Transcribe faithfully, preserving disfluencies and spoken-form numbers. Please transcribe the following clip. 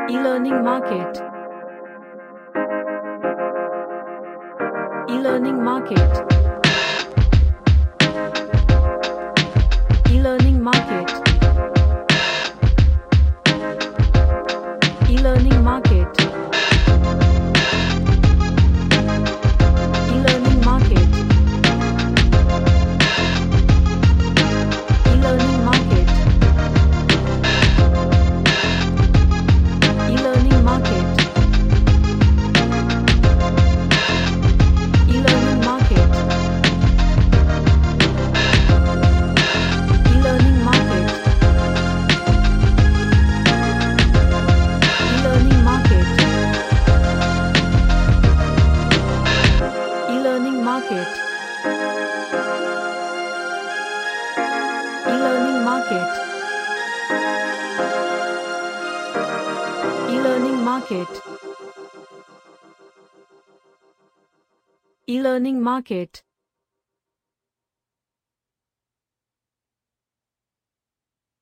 E-learning market. E-learning market. E-learning market. E-learning market. E-learning market. E-learning market. E-learning market. E-learning market. E-learning market. E-learning market. E-learning market. E-learning market. E-learning market. E-learning market.